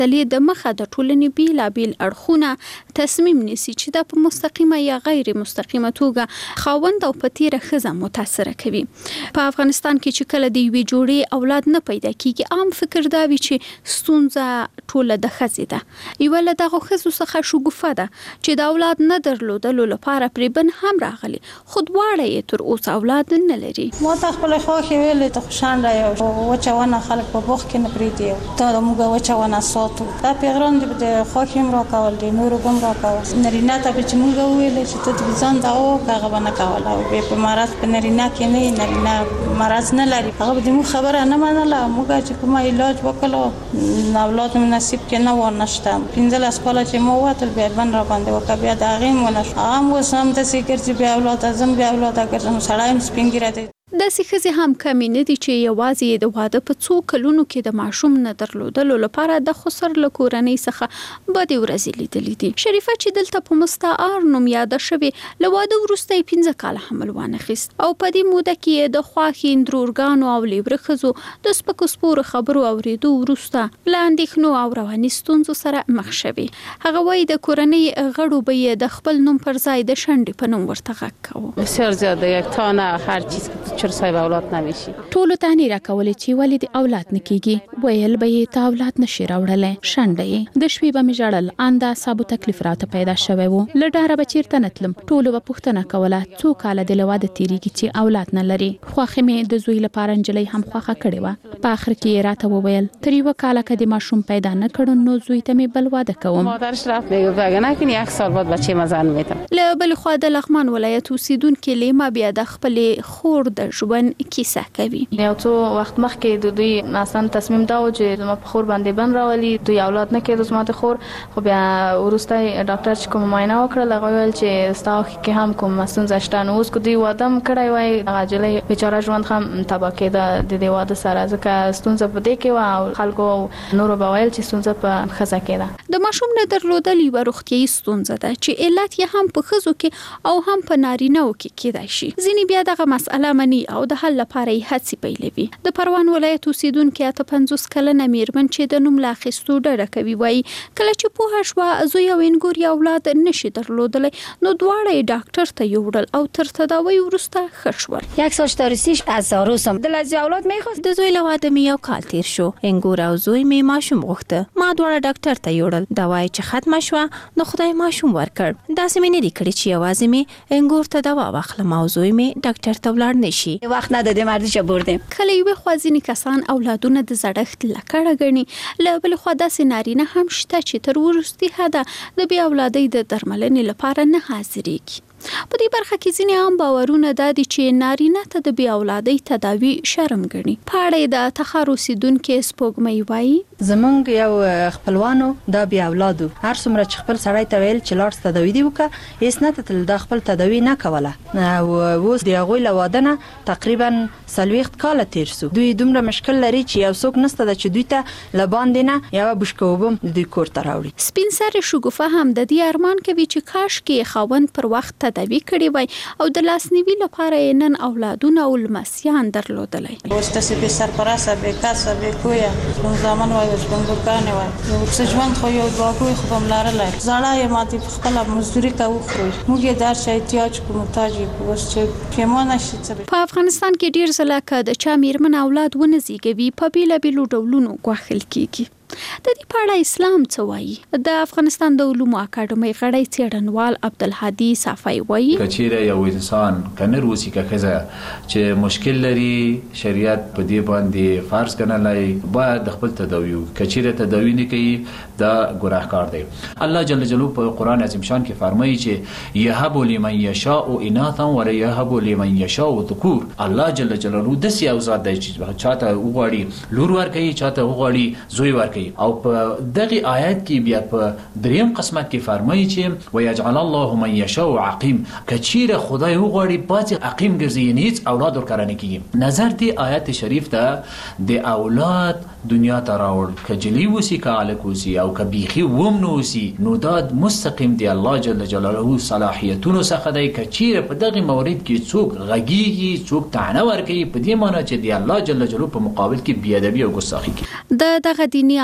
پرتلې د مخه د ټولنې بیلابیل اړخونه تصمیم نیسي چې دا په مستقیمه یا غیر مستقیمه توګه خاوند او پتیره ښځه متاثر کوي. په افغانستان کې چې کله د یوې جوړې اولاد نه پیدا کیږي، عام فکر دا وي چې ستونزه ټوله د ښځې ده. یوه له دغو ښځو څخه شګوفه ده چې د اولاد نه درلودلو لپاره پرې بن هم راغلي، خو دواړه یې تر اوسه اولاد نه لري. ما ته خپل خوښ ویلې ته خوشاله یو وچونه خلک په بوخ کې نه پریدي ته موږ وچونه ساتو. دا پیغام د خوښ هم راکول دي، نور هم راکول. نارینه ته چې موږ ویلې چې ته د ځان دا او هغه باندې کول او په مرز په نارینه کې نه نارینه مرز نه لري. هغه د مو خبره نه منله. موږ چې کوم علاج وکړو اولاد نصیب کې نه ورنشته. 15 کاله چې مو وتل بیا بن را باندې وکړ بیا دا غیم ونه هغه وسم د سیګر چې بیا اولاد ازم بیا اولاد ګرځم سړایم سپینګره دي. داسې ښځې هم کمې نه دي چې یوازې د واده په څو کلونو کې د ماشوم نه درلودلو لپاره د خسر له کورنۍ څخه بدې ورځې لیدلې دي. شریفه چې دلته په مستعار نوم یاده شوې، له واده وروسته یې 15 کاله حمل وانخیست او په دې موده کې د خواښې اندرورګانو او لیبره ښځو د سپکو سپورو خبرو اورېدو وروسته له اندېښنو او رواني ستونزو سره مخ شوې. هغه وایي د کورنۍ غړو به یې د خپل نوم پر ځای د شنډې په نوم ورته غږ کوو. بسیار زیاده یک تا نه هر چیز چرا صاحب اولاد نمیشي. ټولو ته نه راکولې چې ولې د اولاد نکېږي، ویل به یې ته اولاد نشي راوړلې، شنډې د شپې به مې ژړل، انده صابو تکلیف راته پیدا شوی وو، له ډاره به چیرته نتلم. ټولو به پوښتنه کوله څو کاله د لواده تیریږي چې اولاد نه لري. خواخې مې د زوی لپاره انجلۍ هم خواخه کړې و. په اخر کې راته وویل تر یو کاله کې د ماشوم پیدا نه کړو نو زوی ته مې بل واده کوم. مادرش رفت میگه اگه نکنی یک سال بعد بچه مزن میدم. له بل خوا د لغمان ولایت اوسیدونکو لیما بیا د خپل خور د ژوند کیسه کوي. یو څو وخت مخکې د دوی اصلا تصمیم دا و چې زما په خور باندې بن راولي، دوی اولاد نه کېدو زما د خور. خو بیا وروسته ډاکټر چې کوم معاینه وکړل هغه ویل چې ستاسو کې هم کوم ستونزه شته. نو اوس کو دوی واده کړی وای هغه جلې بیچاره ژوند هم تباه کېده د دې واده سره، ځکه ستونزه په دې کې و او خلکو نور به ویل چې ستونزه په ښځه کې ده. د ماشوم نه درلودل یوه روغتیایي ستونزه ده چې علت یې هم په ښځو کې او هم په نارینه‌و کې کېدای شي. ځینې بیا دغه مسأله مني او د حل لپاره یې هڅې پیلوي. د پروان ولایت اوسیدونکي 50 کلنه میرمن چې د نوم لا اخیستو ډډه کوي وایي کله چې پوهه شوه زوی او انګور اولاد نشي درلودلی نو دواړه یې ډاکټر ته یوړل او تر تداوی وروسته ښه شول. یک سال تاریسیش از عروسم دل از اولاد میخواست. د زوی له واده مې یو کال تیر شو، انګور او زوی مې ماشوم غوښته، ما دواړه ډاکټر ته یوړل، دوا چې ختمه شوه نو خدای ماشوم ورکړ. داسې مې نه دی کړی چې یوازې مې انګور ته دوا واخلم او زوی مې ډاکټر ته ولاړ نشي. وخت ندادیم مردیچه بردیم. کله یو خوازینی کسان اولادونه د زړښت لکړه غني، له بل خوا داسې نارینه هم شته چې تر وروستي حده د بیا اولادۍ د درملنې لپاره نه حاضرېږي. په دې برخه کې ځینې عام باورونه دا دي چې نارینه ته د بیا اولادۍ تداوی شرم ګڼي. په اړه د تخار اوسیدونکي سپوږمۍ وایي زمونږ یو خپلوانو دا بیا اولادو هر څومره چې خپل سړی ته ویل چې لاړ تداوی دی وکړه هیڅ نه تل دا خپل تداوی نه کوله. او اوس د هغوی له واده نه تقریبا 40 کاله تیر سو. دوی دومره مشکل لري چې یو څوک نشته چې دوی ته له باندې نه یوه بشکه اوبه د دوی کور ته راوړي. سپین سرې شګوفه هم د دې ارمان کوي چې کاش کې خاوند پر وخت تداوی کړی وای او د لاسنیوي لپاره یې نن اولادونه او لمسیان درلودلی. اوس تاسو به سرپرسته به کاسه به کویا څنګه زمان وای څنګه کانه وای یو څه ژوند خو یو باغوي خو هم لارلای زړه یې ماتي خپل مزدوري کوي خو موږ در شي احتیاج کوم محتاج اوس چې پیمانه شي. په افغانستان کې ډیر ځله که د چا میرمن اولاد ونه زیږوي په بیلابیلو ډولونو ګواښل کیږي. د دې په اړه اسلام څه وایي؟ د افغانستان د علومو اکاډمۍ غړی څېړنوال عبدالهادي صافی وایي کچیره یو انسان کنه روسی که خزه چې مشکل لري شریعت په دې باندې فرض ګڼلی باید د خپل تداوی کچیره تداوی نه کوي دا ګناهکار دی. الله جل جلاله په قرآن عظیم شان کې فرمایي چې یهب لمن یشاء اناثا ولا یهب لمن یشاء ذکور. الله جل جلاله داسې یو ذات دی چې چاته وغواړي لور ورکوي چاته وغواړي زوی ورکوي. او په دغه آیات کې بیا په دریم قسمت کې فرمایي چې ويجعل الله من يشاء عقيم کچیره خدای وغواړي باز عقیم ګرځي یعنی هیڅ اولاد ورکړه نه کیږي. نظر دی آیات شریف ته د اولاد دنیا ته راوړ کجلی وسی کالک وسی او کبيخي ووم نو وسی نو دا مستقیم دی الله جل جلاله صلاحیتونو څخه دی. کچیره په دغه مورید کې څوک غږیږي څوک تعنه ورکوي په دې معنی چې دی الله جل جلاله په مقابل کې بی ادبی او ګستاخی کوي. دغه دینی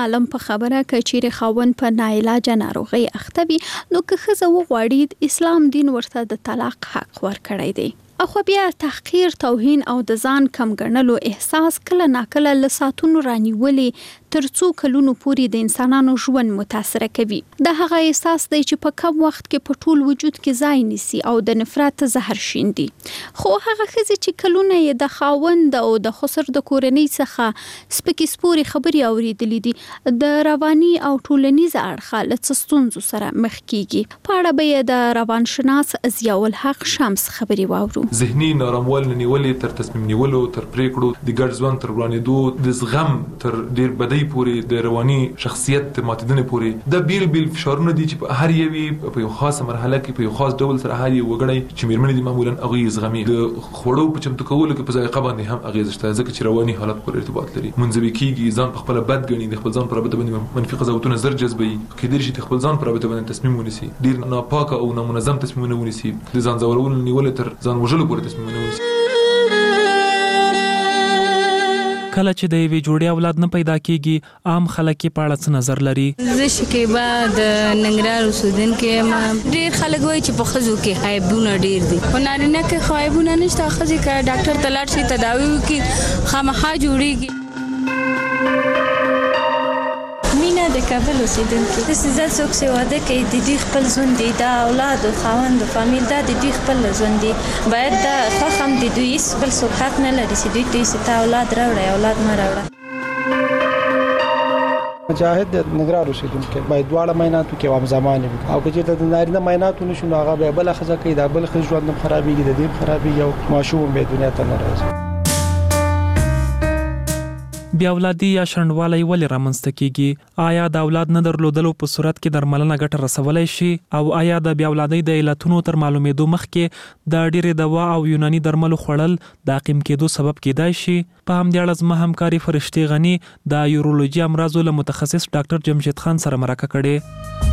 عالم په خبره کچیر خاون په ناعلاج ناروغي اخته وي نو که ښځه وغواړي اسلام دین ورته د طلاق حق ورکړی دی. اخو بیا تحقیر، توهین او د ځان کم ګڼلو احساس کله ناکله له ساتونو رانیولې ترڅو کلونو پورې د انسانانو ژوند متاثره کوي. د هغه احساس دی چې په کم وخت کې په ټول وجود کې ځای نیسي او د نفرت زهر شیندي. خو هغه ښځې چې کلونه یې د خاوند او د خسر د کورنۍ څخه سپکې سپورې خبرې اورېدلې دي د رواني او ټولنیز اړخه له څه ستونزو سره مخ کیږي. په اړه به یې د روانشناس ضیاء الحق شمس خبرې واورو. ذهني ناراموال نیولې تر تصمیم نیولو تر پریکړو د ګډ ژوند تر وړاندېدو د زغم تر ډیر بدی پورې د رواني شخصیت تر ماتیدنې پورې د بیل فشارونه دي چې په هر یوي په یو خاصه مرحله کې په یو خاص ډول سره هر یو وګړی چې میرمنې دي معمولا هغه زغمي د خوړو په چمتو کولو کې په ذایقه باندې هم اغیز شته ځکه چې رواني حالت پورې ارتباط لري. منځوي کیږي ځان په خپل بد ګڼي د خپل ځان پر رابطه باندې منفي قضاوتونه زر جذبوي کېدای شي خپل ځان پر رابطه باندې تصمیم ونیسي ډیر ناپاکه او نامنظم تصمیمونه ونیسي د ځان ځورول نیول تر ځان وژلو پورې تصمیمونه ونیسي. کله چې د یوې جوړې اولاد نه پیدا کیږي عام خلک په اړه څه نظر لري؟ زه شکیبا د ننګرهار اوسیدونکې یم. ډېر خلک وایي چې په ښځو کې عیبونه ډېر دي خو نارینه کې خو عیبونه نشته. ښځې که ډاکټر ته لاړ شي تداوي وکړي خامخا جوړېږي. مینا د کابل اوسیدونکې د سزا څوک چې واده کوي د دوی خپل ژوند دی دا اولاد او خاوند او فامیل دا د دوی خپل ژوند دی باید دا خوښ هم د دوی بل څوک حق نه لري چې دوی ته ستا اولاد راوړي اولاد مه راوړه. مجاهد د ننګرهار اوسیدونکي باید دواړه معایناتو کې هم زمانه وي او که چې د نارینه معایناتو نشو نو هغه به بل ښځه کوي دا بل ښځه ژوند هم خرابېږي د دې خرابېږي او ماشوم به دنیا ته نه راځي. بیا اولادي یا شنډوالي ولې رامنځته کیږي؟ آیا د اولاد نه درلودلو په صورت کې درملنه ګټه رسولای شي او آیا د بیا اولادي د علتونو تر معلومېدو مخکې د ډېرې دوا او یوناني درملو خوړل د عقیم کېدو سبب کېدای شي؟ په همدې اړه زما همکاري فرشتي غني د یورولوژي امراضو له متخصص ډاکټر جمشید خان سره مرکه کړې.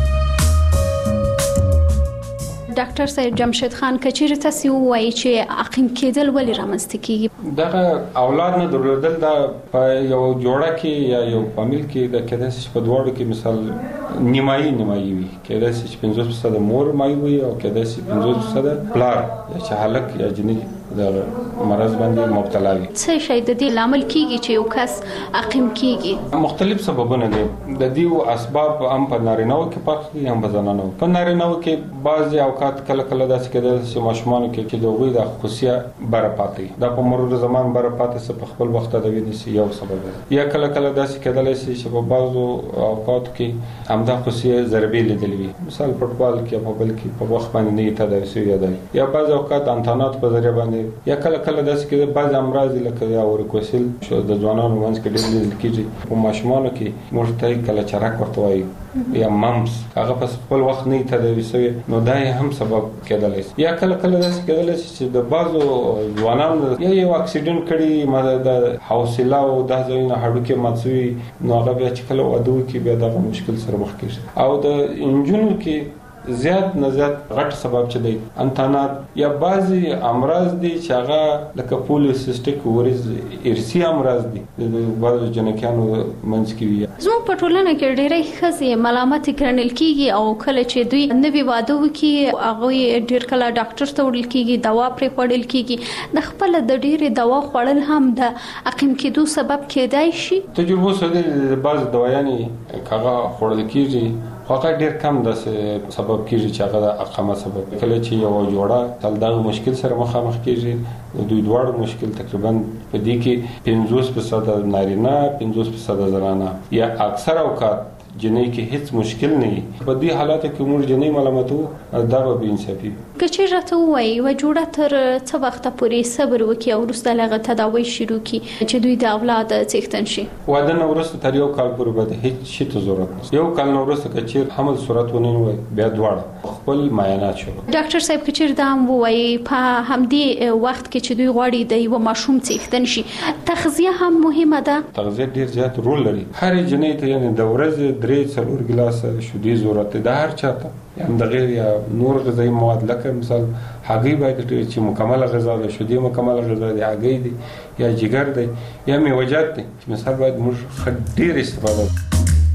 ډاکټر صاحب جمشید خان کچیر تاسو وایي چې عقیم کېدل ولې رامنځته کیږي؟ دغه اولاد نه درلودل دا په یو جوړه کې یا یو فامیل کې د کېدای شي په دواړو کې مثال نیمایي وي کېدای شي 50% مور مایي وي او کېدای شي 50% پلار یا چې هلک یا جنې د مرض باندې مبتلا وي. څه شي د دې لامل کیږي چې یو کس عقیم کیږي؟ مختلف سببونه دي د دې اسباب هم په نارینه‌و کې فرق دي هم په زنانو. په نارینه‌و کې بعضي اوقات کله داسې کېدل چې ماشومان کې د وګړي د خصوصیه بره پاتې دا په مرور زمان بره پاتې څه په خپل وخت د وینې یو سبب دی یا کله داسې کېدل چې په بعضو اوقات کې همدا خصوصیه ضربې لیدلې وي مثال فوټبال کې په بل کې په وخت باندې نه تداوي شوی دی یا بعض اوقات انتانات په ذریعہ باندې یا کله داسې کېدل بعض امراض لکه یا اورکوسل شو د ځوانانو منځ کې ډېر لیدل کېږي په ماشومانو کې مرتای کله چرک ورته وایي یا ممس هغه په خپل وخت نه تداوي شوی نو دا هم سبب کېدلی یا کله داسې کېدلی چې د بعضو ځوانانو یا یو اکسیډنټ کړي د حوصله او د ځینو هډوکي مات شوي نو هغه بیا چې کله واده وکړي بیا دغه مشکل سره مخ کېږي او د انجونو کې زیات نه زیات غټ سبب چې دی انتانات یا بعضي امراض دي چې هغه لکه پولیوسیسټیک اووریز ارثي امراض دي د بعضو جنکیانو منځ کې وي. زموږ په ټولنه کې ډېری ښځې ملامت ګڼل کېږي او کله چې دوی نوي واده وکړي هغوی ډېر کله ډاکټر ته وړل کېږي دوا پرې خوړل کېږي د خپله د ډېرې دوا خوړل هم د عقیم کېدو سبب کېدای شي. تجربو سره د بعض دوايانې هغه خوړل کېږي هغه ډیر کم د سبب کېږي چې هغه د عقامه سبب کله چې یو جوړه تل دا مشکل سره مخامخ کېږي دوی دواړو مشکل تقریبا په دې کې 50% نارینه 50% زنانه یا اکثر اوقات جنې کې هیڅ مشکل نه وي په دې حالاتو کې موږ جنې ملامتو دا به انصافي کچې راته وایي و جوړه تر څه وخت پورې صبر وکړي او وروسته لغه تداوی شروع کړي چې دوی د اولاد څښتن شي. واده نه وروسته تر یو کال پورې به هیڅ شي ته ضرورت نشته یو کال نه وروسته کچې حمل صورت ونیوي بیا دواړه خپل معاینات شروع. ډاکټر صاحب کچې دا هم وایي په همدې وخت کې چې دوی غواړي د یو ماشوم څښتن شي تغذیه هم مهمه ده. تغذیه ډیر زیات رول لري هر جنې ته یعنی د ورځې 3-4 ګلاسه شیدې ضرورت ده هر چاته یا د غیر یا نور غذایی مواد لکه مثال هګۍ باید چې مکمله غذا ده شیدې مکمله غذا ده هګۍ دي یا جګر دی یا میوه‌جات دي مثال باید موږ ډیر استفاده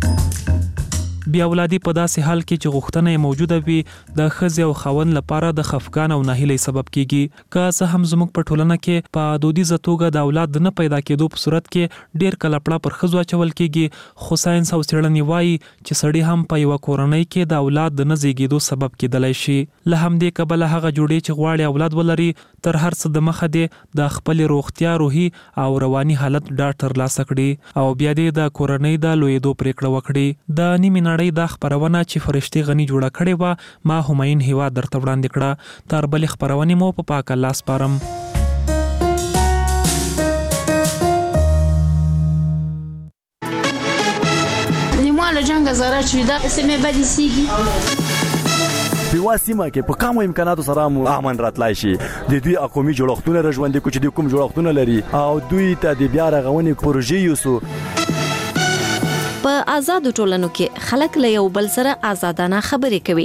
بیا اولادي په داسې حال کې چې غوښتنه موجوده وي د ښځې او خاوند لپاره د خفګان او ناهیلۍ سبب کیږي. که څه هم زموږ په ټولنه کې په دودیزه توګه د اولاد نه پیدا کېدو په صورت کې ډیر کلپړه پر ښځو اچول کیږي، خو ساينس او څېړنې وایي چې سړی هم په یو کورنۍ کې د اولاد د نه زیږېدو سبب کېدلی شي. له همدې کبله هغه جوړې چې غواړي اولاد ولري تر هر څه د مخه دی د خپل روغتیا، روحي او رواني حالت ډاډ ترلاسه کړي او بیا دې د کورنۍ د لویېدو پریکړه وکړي. د نیمې نړۍ دا خپرونه چې فرشتي غني جوړه کړې وه ما همایون هیواد درته وړاندې کړه. تر بلې خپرونې مو په پاک الله سپارم. له جنگ زاره چې دا سمې بدې سیږي په واسمه کې په کومو امکاناتو سره مو امن راتلای شي. د دوی اقومي جوړښتونه رژوندې کو چې د کوم جوړښتونه لري او دوی ته د بیا رغونې پروژې یوسو. په آزادو ټولنو کې خلک له یو بل سره آزادانه خبرې کوي.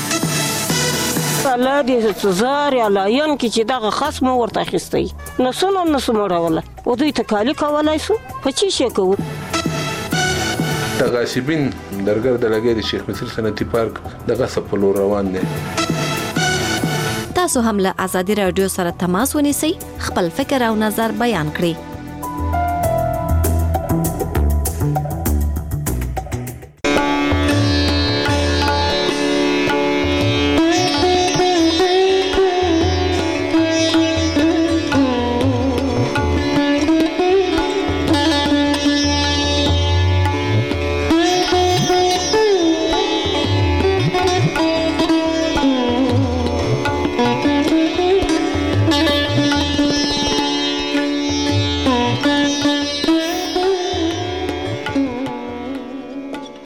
الله دې سزار یا لاین کې چې دغه خصم ورته اخیستی نسو مړوله او دوی تکالی کولای سو په چی شي کوو. د غاصبین درګر د لګي د شیخ مصر صنعتي پارک د غصب په لور روان دي. تاسو هم له آزادي رادیو سره تماس ونیسئ، خپل فکر او نظر بیان کړئ.